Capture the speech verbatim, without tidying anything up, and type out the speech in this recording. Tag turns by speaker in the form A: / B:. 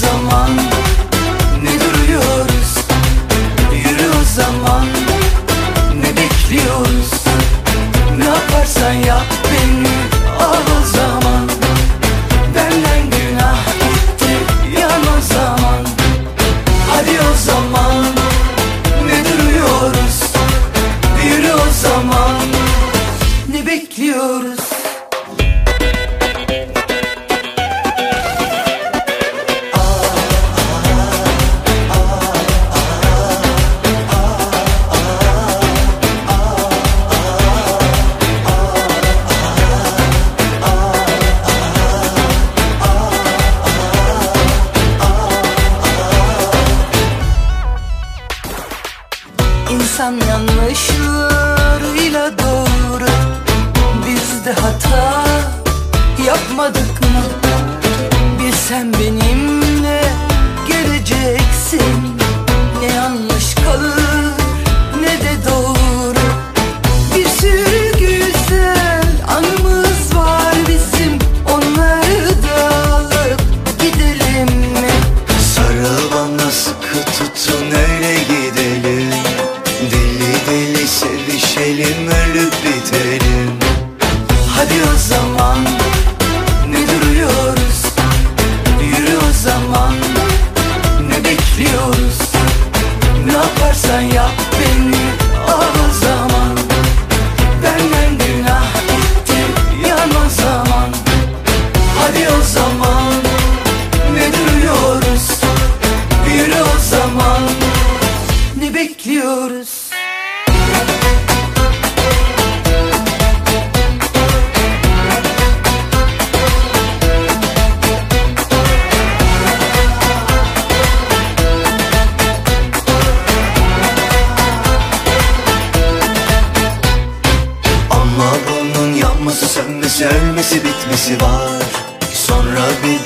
A: zaman, ne duruyoruz? Yürü o zaman, ne bekliyoruz? Ne yaparsan yap beni al o zaman. Benden günah gitti yan o zaman. Hadi o zaman, ne duruyoruz? Yürü o zaman, ne bekliyoruz? İnsan yanlışlarıyla doğru, biz de hata yapmadık mı? Bilsen benimle geleceksin, ne yanlış kalır ne de doğru. Bir sürü güzel anımız var bizim, onları da alıp gidelim mi?
B: Sarıl bana sıkı tutun öyle gidelim. Deli deli sevişelim, ölüp bitelim.
A: Hadi o zaman, ne duruyoruz? Yürü o zaman, ne bekliyoruz? Ne yaparsan yap beni al o zaman. Benden günah gitti yan o zaman. Hadi o zaman, ne duruyoruz? Yürü o zaman, ne bekliyoruz?
B: Ama bunun yanması, sönmesi, ölmesi, bitmesi var. Sonra bir